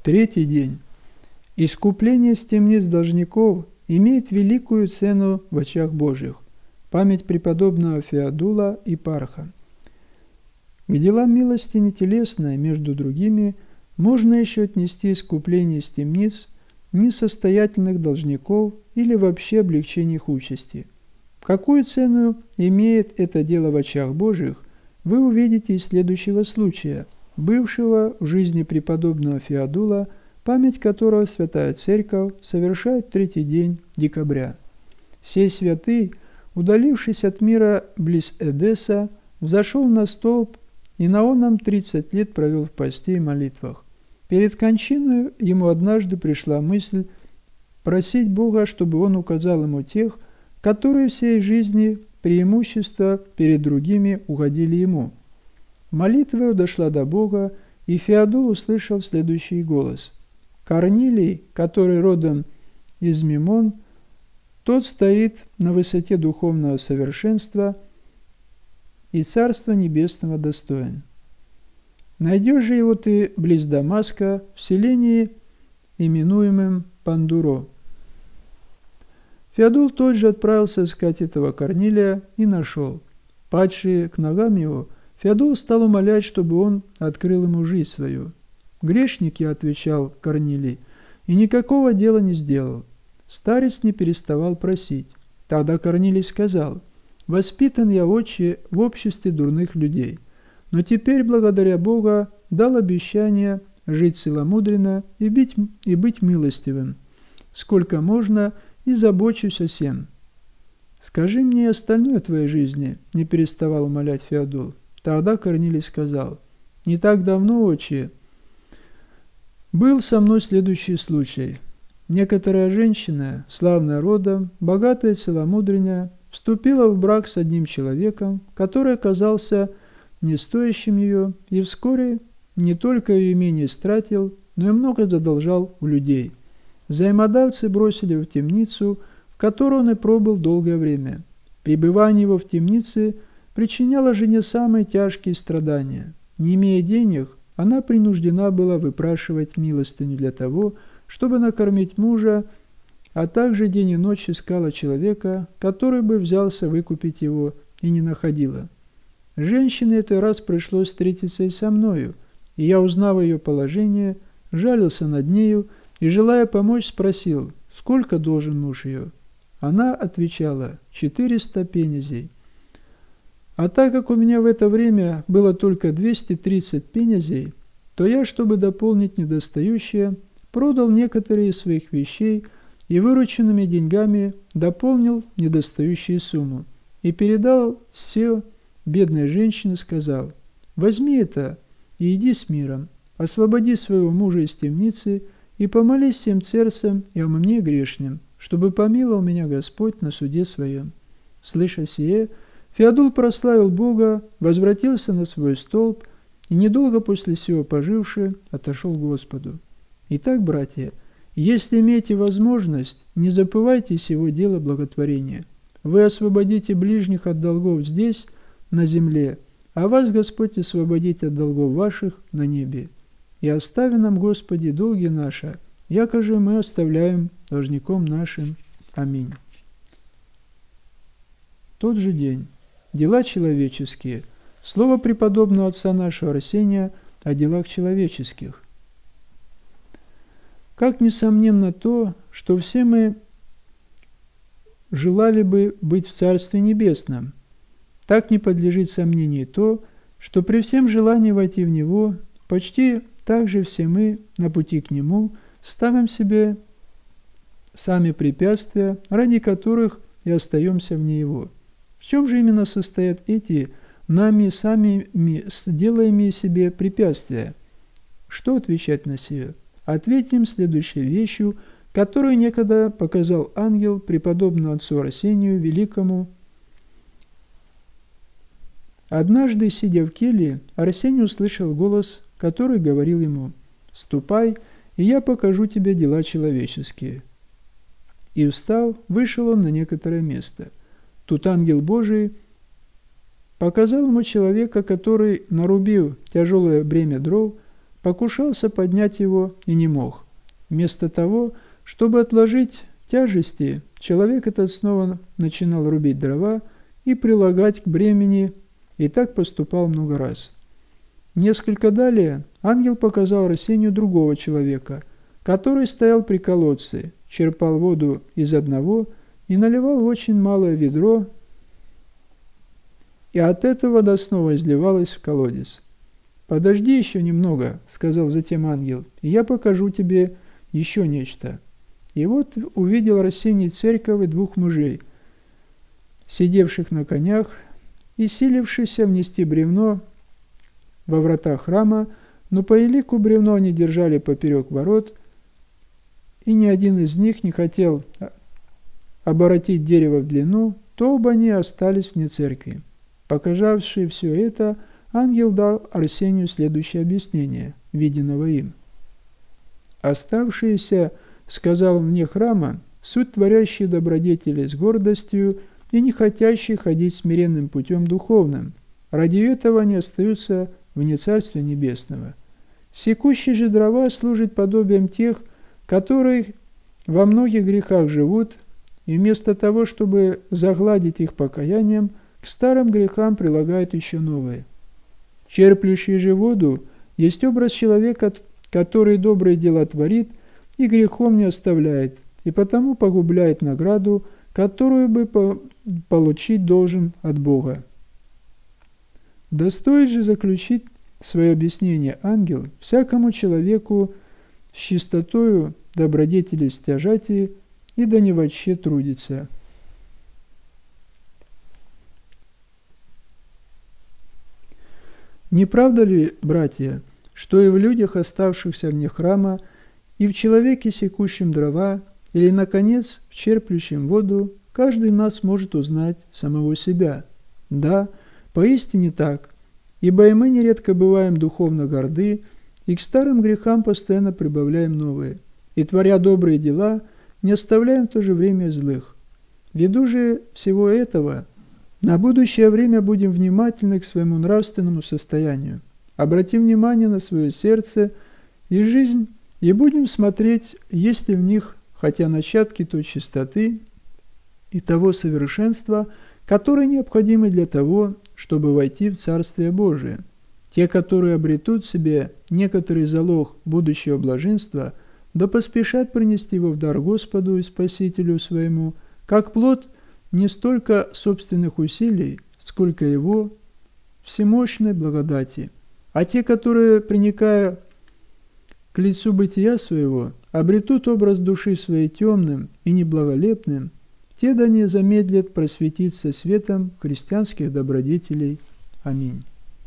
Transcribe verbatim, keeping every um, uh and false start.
Третий день. Искупление с темниц должников имеет великую цену в очах Божьих. Память преподобного Феодула и Парха. К делам милости нетелесной, между другими, можно еще отнести искупление с темниц несостоятельных должников или вообще облегчение их участи. Какую цену имеет это дело в очах Божьих, вы увидите из следующего случая, бывшего в жизни преподобного Феодула, память которого Святая Церковь совершает в третий день декабря. Сей святый, удалившись от мира близ Эдесса, взошел на столб и на оном тридцать лет провел в посте и молитвах. Перед кончиной ему однажды пришла мысль просить Бога, чтобы он указал ему тех, которые всей жизни преимущества перед другими угодили ему. Молитва его дошла до Бога, и Феодул услышал следующий голос. «Корнилий, который родом из Мимон, тот стоит на высоте духовного совершенства и Царства Небесного достоин. Найдешь же его ты близ Дамаска, в селении, именуемом Пандуро». Феодул тот же отправился искать этого Корнилия и нашел. Падший к ногам его, Феодул стал умолять, чтобы он открыл ему жизнь свою. «Грешник я», — отвечал Корнилий, — «и никакого дела не сделал». Старец не переставал просить. Тогда Корнилий сказал: «Воспитан я, отче, в обществе дурных людей, но теперь, благодаря Бога, дал обещание жить целомудренно и быть, и быть милостивым, сколько можно, и забочусь о сем. Скажи мне и остальное о твоей жизни», — не переставал умолять Феодул. Тогда Корнилий сказал: «Не так давно, отче, был со мной следующий случай. Некоторая женщина, славная родом, богатая и целомудренная, вступила в брак с одним человеком, который оказался не стоящим ее, и вскоре не только ее имение истратил, но и много задолжал у людей. Взаимодавцы бросили его в темницу, в которой он и пробыл долгое время. Пребывание его в темнице причиняло жене самые тяжкие страдания. Не имея денег, она принуждена была выпрашивать милостыню для того, чтобы накормить мужа, а также день и ночь искала человека, который бы взялся выкупить его, и не находила. Женщине этой раз пришлось встретиться и со мною, и я, узнав ее положение, жалился над нею и, желая помочь, спросил, сколько должен муж ее. Она отвечала: четыреста пенезей. А так как у меня в это время было только двести тридцать пенезей, то я, чтобы дополнить недостающее, продал некоторые из своих вещей и вырученными деньгами дополнил недостающую сумму и передал все бедной женщине, сказав: «Возьми это и иди с миром, освободи своего мужа из темницы и помолись всем церцам и о мне грешным, чтобы помиловал меня Господь на суде своем». Слыша сие, Феодул прославил Бога, возвратился на свой столб и, недолго после сего поживши, отошел к Господу. Итак, братья, если имеете возможность, не забывайте сего дела благотворения. Вы освободите ближних от долгов здесь, на земле, а вас Господь освободит от долгов ваших на небе. И остави нам, Господи, долги наши, яко же мы оставляем должником нашим. Аминь. Тот же день. Дела человеческие. Слово преподобного отца нашего Арсения о делах человеческих. Как несомненно то, что все мы желали бы быть в Царстве Небесном, так не подлежит сомнению то, что при всем желании войти в него, почти так же все мы на пути к нему ставим себе сами препятствия, ради которых и остаемся вне его. В чем же именно состоят эти нами самими делаемые себе препятствия? Что отвечать на сие? Ответим следующей вещью, которую некогда показал ангел преподобному отцу Арсению Великому. Однажды, сидя в келье, Арсений услышал голос, который говорил ему: «Ступай, и я покажу тебе дела человеческие». И, встав, вышел он на некоторое место. Тут ангел Божий показал ему человека, который, нарубив тяжелое бремя дров, покушался поднять его и не мог. Вместо того, чтобы отложить тяжести, человек этот снова начинал рубить дрова и прилагать к бремени, и так поступал много раз. Несколько далее ангел показал Арсению другого человека, который стоял при колодце, черпал воду из одного и наливал в очень малое ведро, и от этого вода снова изливалась в колодец. «Подожди еще немного», — сказал затем ангел, — «и я покажу тебе еще нечто». И вот увидел Арсений церковь и двух мужей, сидевших на конях и силившихся внести бревно во врата храма, но по елику бревно они держали поперек ворот, и ни один из них не хотел оборотить дерево в длину, то оба они остались вне церкви. Показавший все это, ангел дал Арсению следующее объяснение, виденного им. «Оставшиеся, — сказал, — вне храма, суть творящие добродетели с гордостью и не хотящие ходить смиренным путем духовным. Ради этого они остаются вне Царствия Небесного. Секущие же дрова служат подобием тех, которые во многих грехах живут, и вместо того, чтобы загладить их покаянием, к старым грехам прилагают еще новые. Черплющий же воду есть образ человека, который добрые дела творит и грехом не оставляет, и потому погубляет награду, которую бы по- получить должен от Бога. Да стоит же заключить свое объяснение ангел всякому человеку с чистотою добродетели стяжати и да не вообще трудится». Не правда ли, братья, что и в людях, оставшихся вне храма, и в человеке, секущем дрова, или, наконец, в черплющем воду, каждый из нас может узнать самого себя? Да, поистине так, ибо и мы нередко бываем духовно горды, и к старым грехам постоянно прибавляем новые, и, творя добрые дела, не оставляем в то же время злых. Ввиду же всего этого, на будущее время будем внимательны к своему нравственному состоянию, обратим внимание на свое сердце и жизнь, и будем смотреть, есть ли в них хотя начатки той чистоты и того совершенства, которые необходимы для того, чтобы войти в Царствие Божие. Те, которые обретут в себе некоторый залог будущего блаженства, да поспешат принести его в дар Господу и Спасителю своему, как плод не столько собственных усилий, сколько его всемощной благодати. А те, которые, приникая к лицу бытия своего, обретут образ души своей темным и неблаголепным, те да не замедлят просветиться светом христианских добродетелей. Аминь.